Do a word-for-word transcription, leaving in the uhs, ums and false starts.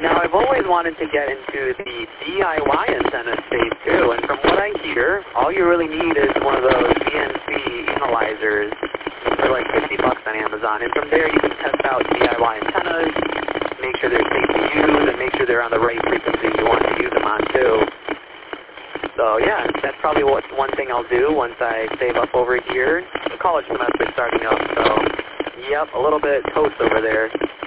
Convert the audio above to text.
Now, I've always wanted to get into the D I Y antenna space, too, and from what I hear, all you really need is one of those B N C analyzers for like fifty bucks on Amazon, and from there you can test out D I Y antennas, make sure they're safe to use, and make sure they're on the right frequency you want to use them on, too. So, yeah, that's probably what one thing I'll do once I save up over here. The college semester's starting up, so, yep, a little bit toast over there.